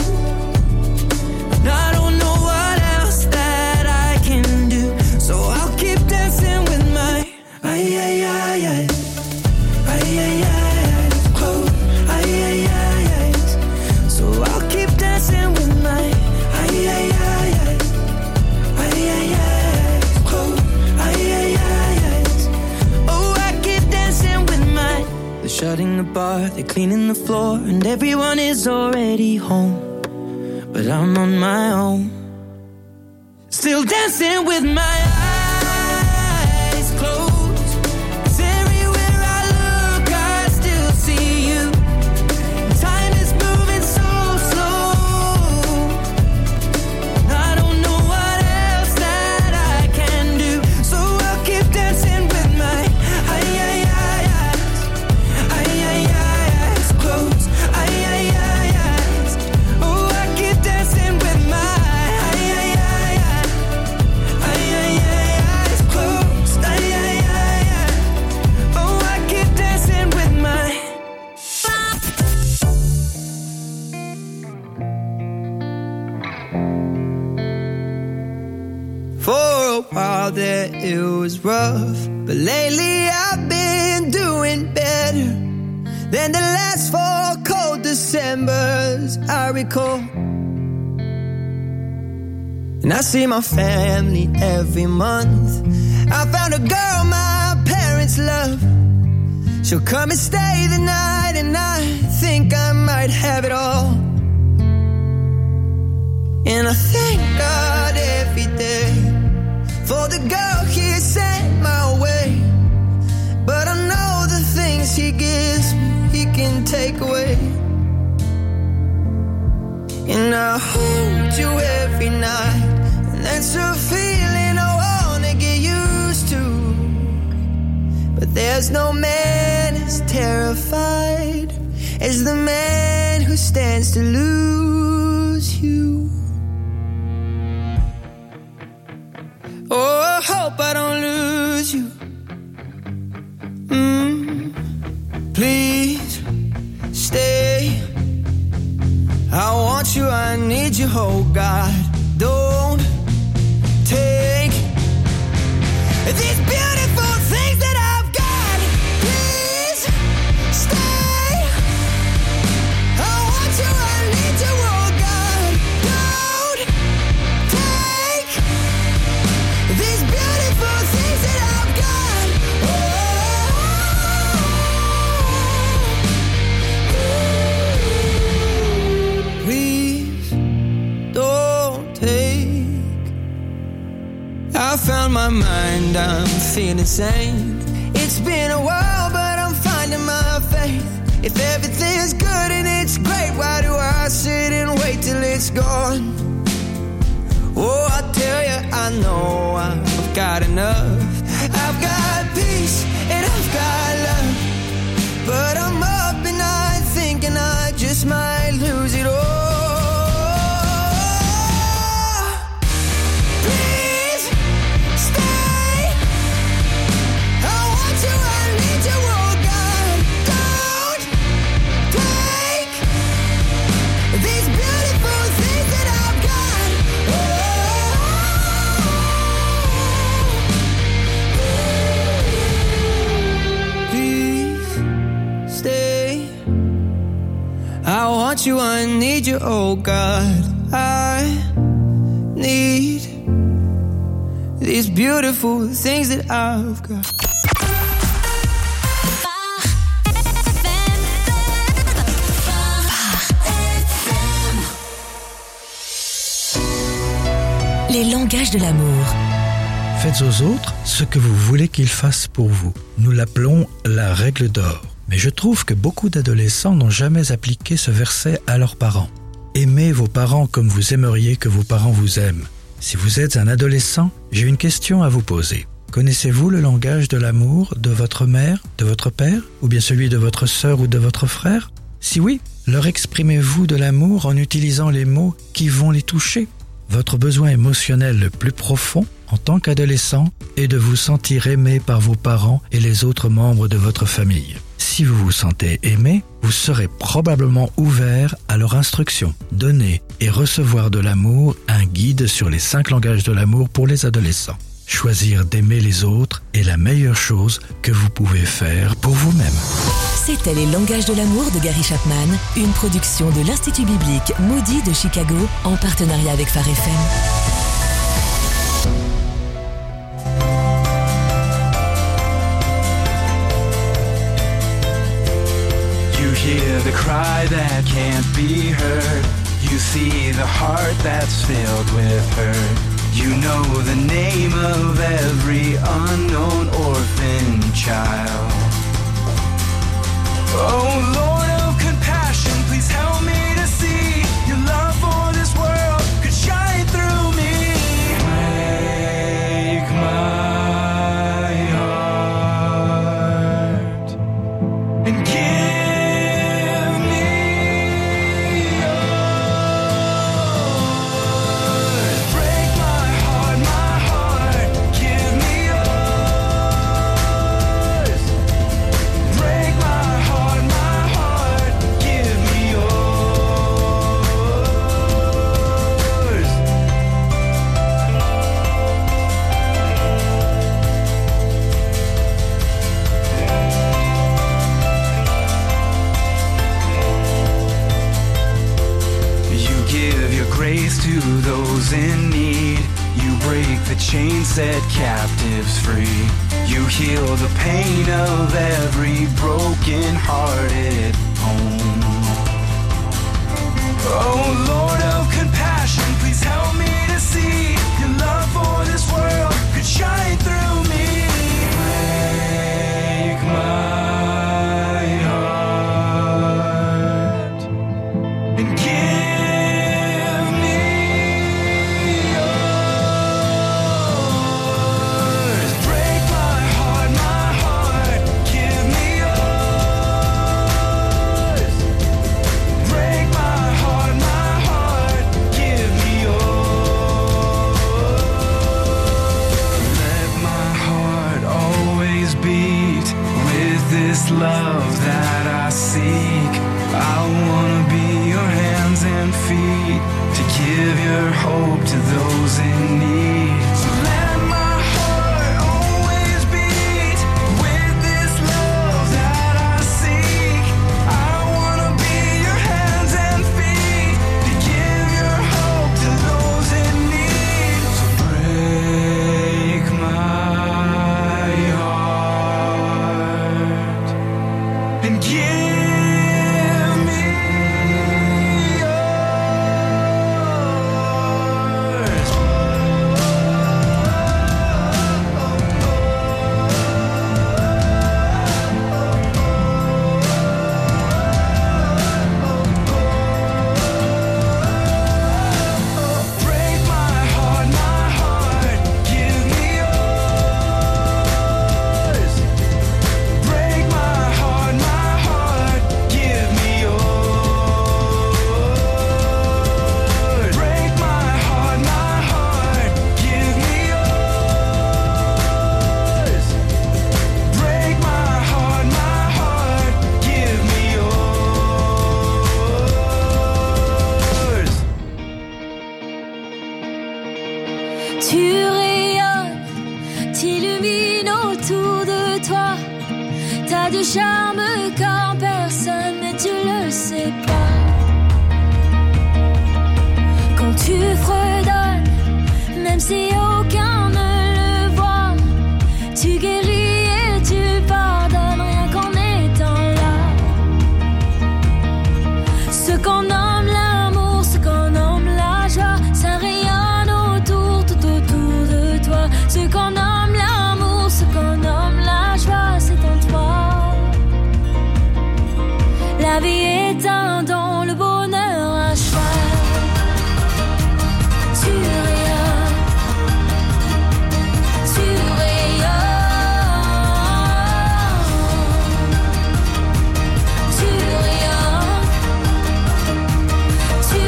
and I don't know what else that I can do. So I'll keep dancing with my ay ay ay ay ay ay ay close ay ay ay ay. So I'll keep dancing with my ay ay ay ay ay ay ay close ay ay ay ay. Oh, I keep dancing with my. They're shutting the bar, they're cleaning the floor, and everyone is already home, but I'm on my own, still dancing with my eyes closed. 'Cause everywhere I look, I still see you. Time is moving so slow, and I don't know what else that I can do. So I'll keep dancing with my ay ay ay eyes, ay ay ay eyes closed, ay ay ay eyes. Oh, I keep dancing with my ay ay ay ay ay ay ay eyes closed, ay ay ay ay. Oh, I keep dancing with my. For a while there it was rough, but lately I've been doing better than the last four cold Decembers I recall. And I see my family every month. I found a girl my parents love. She'll come and stay the night, and I think I might have it all. And I thank God every day for the girl he sent my way. But I know the things he gives me, he can take away. And I hold you every night, and that's a feeling I wanna get used to. But there's no man as terrified as the man who stands to lose you. Oh, I hope I don't lose you. Mm, please stay. I want you, I need you, oh God. Don't these beautiful things that I've got. Please stay. I want you, I need you, oh God. Don't take these beautiful things that I've got. Oh, please don't take. I found my mind, I'm feeling sane. It's been a while, but I'm finding my faith. If everything's good and it's great, why do I sit and wait till it's gone? Oh, I tell you, I know I've got enough. I've got peace and I've got love, but I'm up at night thinking I just might lose it all. Please stay. I want you, I need you, oh God. Don't take these beautiful things that I've got. Please stay. I want you, I need you, oh God. I need these beautiful things that I've got. Les langages de l'amour. Faites aux autres ce que vous voulez qu'ils fassent pour vous. Nous l'appelons la règle d'or. Mais je trouve que beaucoup d'adolescents n'ont jamais appliqué ce verset à leurs parents. Aimez vos parents comme vous aimeriez que vos parents vous aiment. Si vous êtes un adolescent, j'ai une question à vous poser. Connaissez-vous le langage de l'amour de votre mère, de votre père, ou bien celui de votre sœur ou de votre frère? Si oui, leur exprimez-vous de l'amour en utilisant les mots qui vont les toucher? Votre besoin émotionnel le plus profond en tant qu'adolescent est de vous sentir aimé par vos parents et les autres membres de votre famille. Si vous vous sentez aimé, vous serez probablement ouvert à leur instruction. Donner et recevoir de l'amour, un guide sur les cinq langages de l'amour pour les adolescents. Choisir d'aimer les autres est la meilleure chose que vous pouvez faire pour vous-même. C'était Les langages de l'amour de Gary Chapman, une production de l'Institut biblique Moody de Chicago en partenariat avec Phare F M. You hear the cry that can't be heard. You see the heart that's filled with hurt. You know the name of every unknown orphan child. Oh Lord of compassion, please help me to see your love for this world could shine through me. Break my heart and give me yours. Break my heart, my heart, give me yours. Break my heart, my heart, give me yours. You give your grace to those in need. You break the chains, set captives free. You heal the pain of every broken-hearted home. Oh Lord of compassion, please help me to see your love for this world could shine through me. Break my heart and give me yours. Break my heart, my heart, give me yours. Break my heart, my heart, give me yours. Let my heart always beat with this love that I seek. I wanna be your hands and feet to give your hope to those in need. So let my heart always Tu rayonnes, t'illumines autour de toi. T'as du charme comme personne, mais tu le sais pas. Quand tu fredonnes, même si aucun ne le voit, tu guéris et tu pardonnes rien qu'en étant là. Ce qu'on nomme l'amour, ce qu'on nomme la joie, ça rayonne autour, tout autour de toi. Ce qu'on nomme l'amour, ce qu'on nomme la joie, c'est en toi. La vie est un don, le bonheur un choix. Tu rayonnes, tu rayonnes, tu rayonnes, tu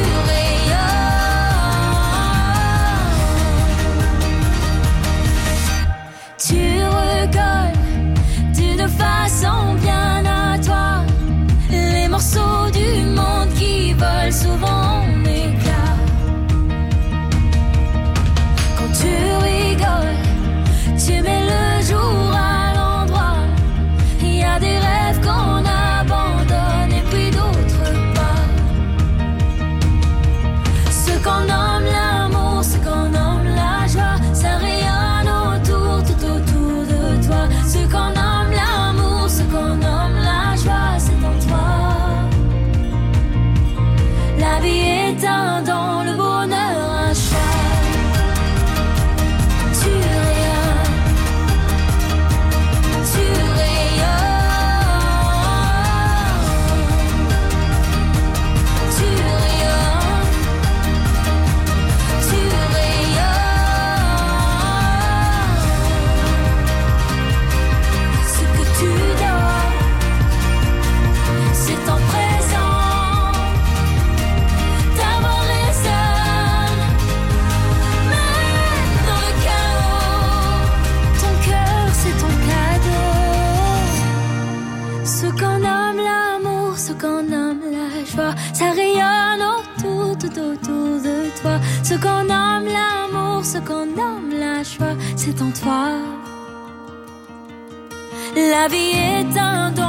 rayonnes. Tu recolles d'une façon bien à toi. Les morceaux du monde qui volent souvent en éclats. Quand tu rigoles, tu mets le jour à l'endroit. Il y a des rêves qu'on abandonne et puis d'autres pas. Ce qu'on nomme l'amour, ce qu'on nomme la joie, ça rayonne autour, tout autour de toi. Ce qu'on nomme l'amour, ce qu'on nomme la joie, c'est en toi. La vie est un don, le bonheur un choix. Tu rayonnes, tu rayonnes, tu rayonnes, tu rayonnes. Ce que tu donnes, c'est en présent. Ta voix résonne, même dans le chaos. Ton cœur, c'est ton cadeau. Ce qu'on nomme l'amour, ce qu'on nomme la joie, ça rayonne autour, tout autour de toi. Ce qu'on nomme l'amour, ce qu'on nomme la joie, c'est en toi. La vie est un don.